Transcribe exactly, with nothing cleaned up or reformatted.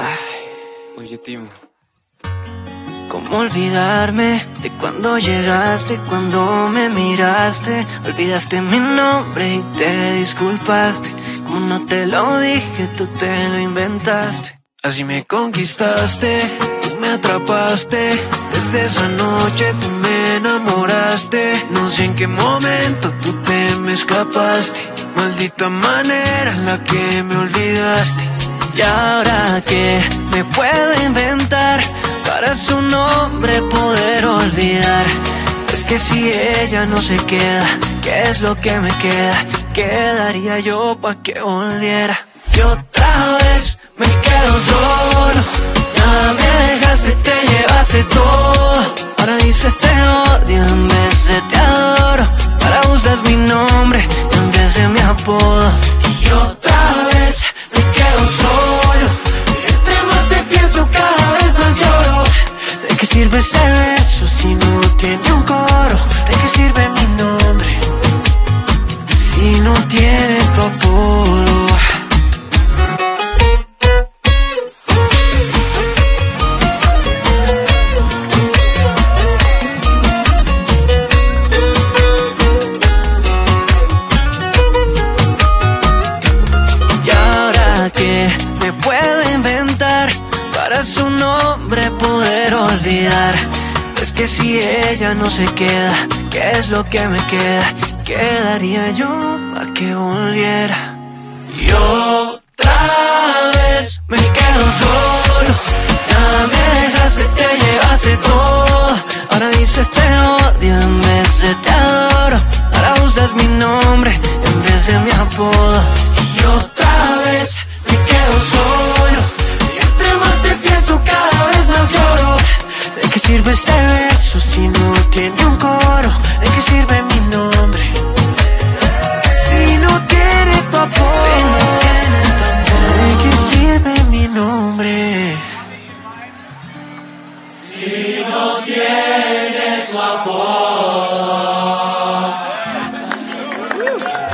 Oye, Timo. ¿Cómo olvidarme de cuando llegaste, cuando me miraste? Olvidaste mi nombre y te disculpaste. Como no te lo dije, tú te lo inventaste. Así me conquistaste, tú me atrapaste. Desde esa noche tú me enamoraste. No sé en qué momento tú te me escapaste. Maldita manera en la que me olvidaste. Y ahora que me puedo inventar para su nombre poder olvidar. Es que si ella no se queda, ¿qué es lo que me queda? ¿Qué daría yo pa' que volviera? Y otra vez me quedo solo. Ya me dejaste, te llevaste todo. Ahora dices te odio en vez de te adoro. Ahora usas mi nombre en vez de mi apodo. Y otra vez me quedo solo. Entre más te pienso cada vez más lloro. ¿De qué sirve este beso si no tiene un coro? ¿De qué sirve mi nombre si no tiene tu apodo? Me puedo inventar para su nombre poder olvidar. Es que si ella no se queda, ¿qué es lo que me queda? ¿Qué daría yo a que volviera? Y otra vez me quedo solo. Ya me dejaste, te llevaste todo. Ahora dices te odio en vez de te adoro. Ahora usas mi nombre en vez de mi apodo. Y otra vez me quedo solo. Y entre más te pienso cada vez más lloro. ¿De qué sirve este beso si no tiene un coro? ¿De qué sirve mi nombre si no tiene tu apodo? ¿De qué sirve mi nombre si no tiene tu apodo?